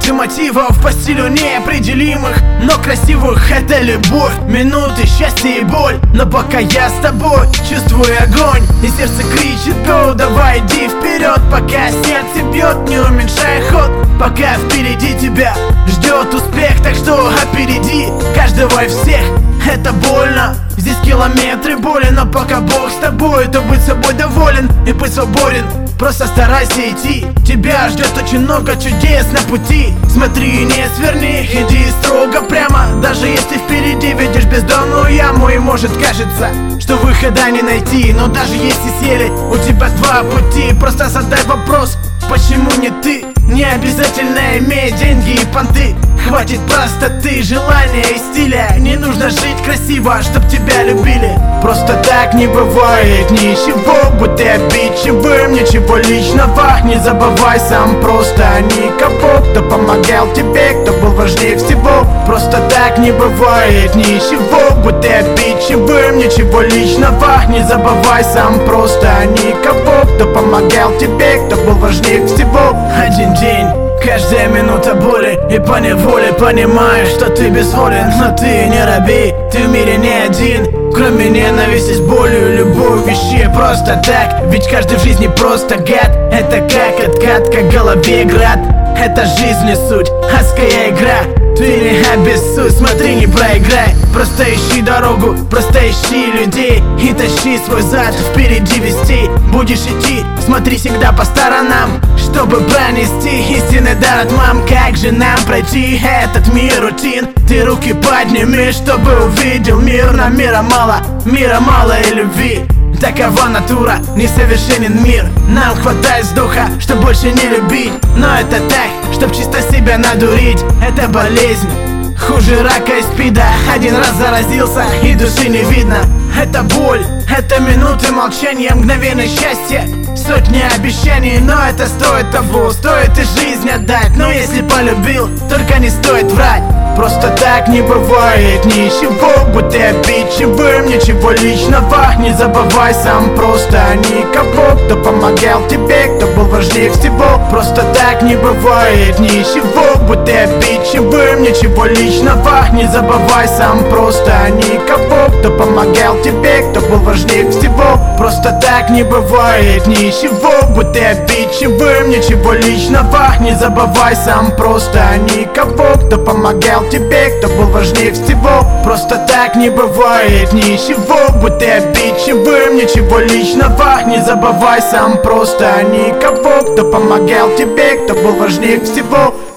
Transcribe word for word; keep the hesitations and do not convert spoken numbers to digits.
Минуты мотивов по стилю неопределимых, но красивых. Это любовь, минуты счастья и боль. Но пока я с тобой, чувствую огонь, и сердце кричит go. Давай иди вперед, пока сердце бьет, не уменьшай ход. Пока впереди тебя ждет успех, так что опереди каждого и всех. Это больно, здесь километры боли, но пока Бог с тобой, то быть собой доволен и быть свободен. Просто старайся идти, тебя ждет очень много чудес на пути. Смотри, не сверни, иди строго прямо, даже если впереди видишь бездонную яму. И может кажется, что выхода не найти, но даже если сели у тебя два пути, просто задай вопрос, почему не ты? Не обязательно иметь деньги и понты, хватит простоты, желания и стиля. Не нужно жить красиво, чтоб тебя любили. Просто так не бывает ничего, будь ты обидчивым, ничего личного. Не забывай сам, просто никого, кто помогал тебе, кто был важнее всего. Просто так не бывает ничего, будь ты обидчивым, ничего личного. Не забывай сам, просто никого, кто помогал тебе, кто был важнее всего. Один день, каждая минута боли, и поневоле понимаешь, что ты безволен. Но ты не раби, ты в мире не один. Кроме ненависти с болью, любовь ищи просто так. Ведь каждый в жизни просто гад. Это как откат, как в голове град. Это жизнь не суть, адская игра. Ты не обессудь, смотри, не проиграй. Просто ищи дорогу, просто ищи людей и тащи свой зад впереди вести. Будешь идти, смотри всегда по сторонам, чтобы пронести истинный дар от мам. Как же нам пройти этот мир рутин? Ты руки подними, чтобы увидел мир. На мира мало, мира мало и любви. Такова натура, несовершенен мир. Нам хватает вздоха, чтоб больше не любить. Но это так, чтоб чисто себя надурить. Это болезнь, хуже рака и спида. Один раз заразился и души не видно. Это боль, это минуты молчания, мгновенное счастье, сотни обещаний. Но это стоит того, стоит и жизнь отдать. Но если полюбил, только не стоит врать. Просто так не бывает ничего, будь ты обидчивым, ничего личного. Не забывай сам, просто никого, кто помогал тебе, кто был важнее всего. Просто так не бывает ничего, будь ты обидчивым, ничего личного. Не забывай сам, просто никого, кто помогал тебе, кто был важнее всего. Просто так не бывает ничего, будь ты обидчивым, ничего личного. Не забывай сам, просто никого, кто помогал тебе, кто был важнее всего. Просто так не бывает ничего, будь ты обидчивым, ничего личного. Не забывай сам, просто никого, кто помогал тебе, кто был важнее всего.